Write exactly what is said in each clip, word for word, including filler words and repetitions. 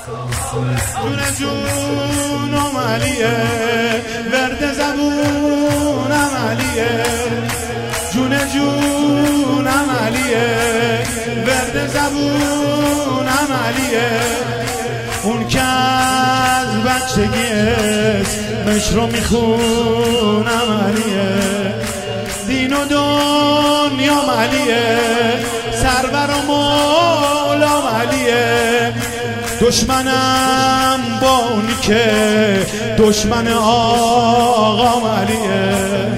جون جونم علیه ورد زبونم علیه جون جونم علیه ورد زبونم علیه اون که از بچگی اسمش رو میخونم علیه دین و دنیام علیه سرور و مولام علیه دشمنم با اونی که دشمن آقام علیه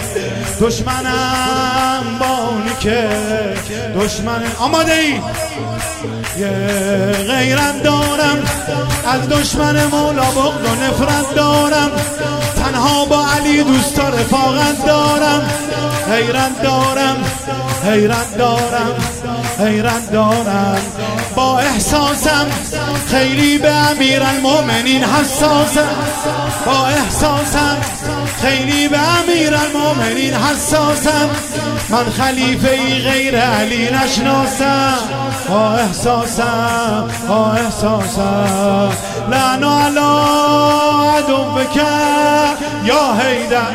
دشمنم با اونی که دشمن آماده ای یه غیرت دارم از دشمن مولا بغض و نفرت دارم تنها با علی دوست و رفاقت دارم حیرت دارم حیرت دارم حیرت دارم با احساسم خیلی به امیرالمومنین حساسم با احساسم خیلی به امیرالمومنین حساسم من خلیفه ای غیر علی نشناسم با احساسم با احساسم لعن علی عدوک یا حیدر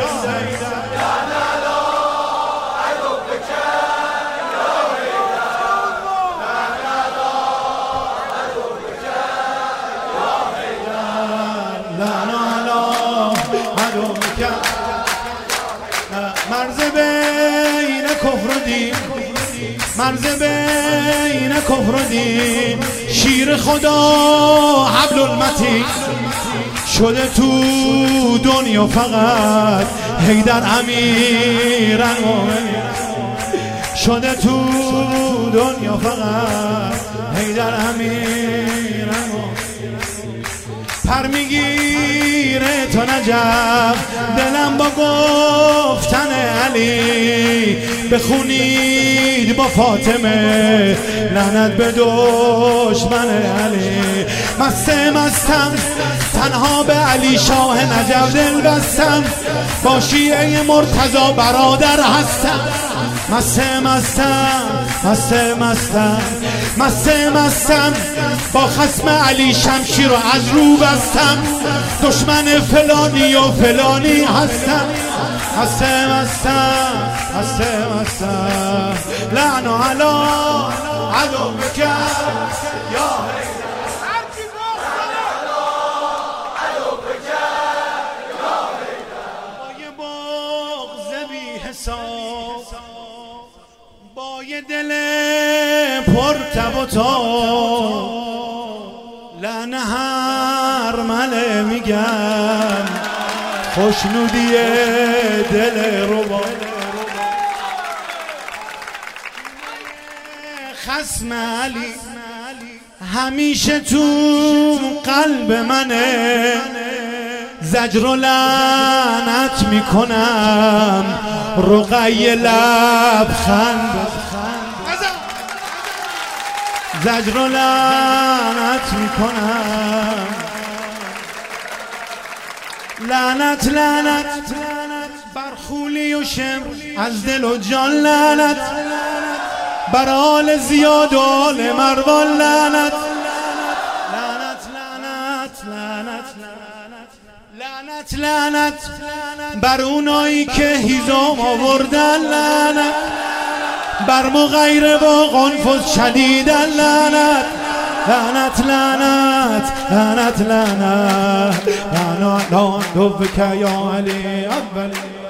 مرز بین کفر و دین مرز بین کفر و دین شیر خدا حبل المتین شده تو دنیا فقط حیدر امیرالمومنین شده تو دنیا فقط حیدر امیرالمومنین پر میگیره تا نجف دلم با گفتن علی بخونید با فاطمه لعنت به دشمن علی مسته مستم تنها به علی شاه نجف دل بستم با شیعه مرتضی برادر هستم مسته مستم مسته مستم مسته مستم با خصم علی شمشیر رو از رو بستم دشمن فلانی و فلانی هستم مسته مستم مسته مستم لعن علی عدوک یا با یه دل پر تب و تاب لعنه هر مله میگم خوشنودی دل ربا خصم علی همیشه تو قلب منه زجر و لعنت میکنم رقیه لبخند زجر و لعنت میکنم لعنت لعنت بر خولی و شمر از دل و جان لعنت بر آل زیاد و آل مروان لعنت لعنت لعنت لعنت لعنت لعنت بر اونایی که هیزم آوردن لعنت بر مغیره و قنفذ شدیدن لعنت لعنت لعنت لعنت لعنت لعنت لعنت یا علی اولی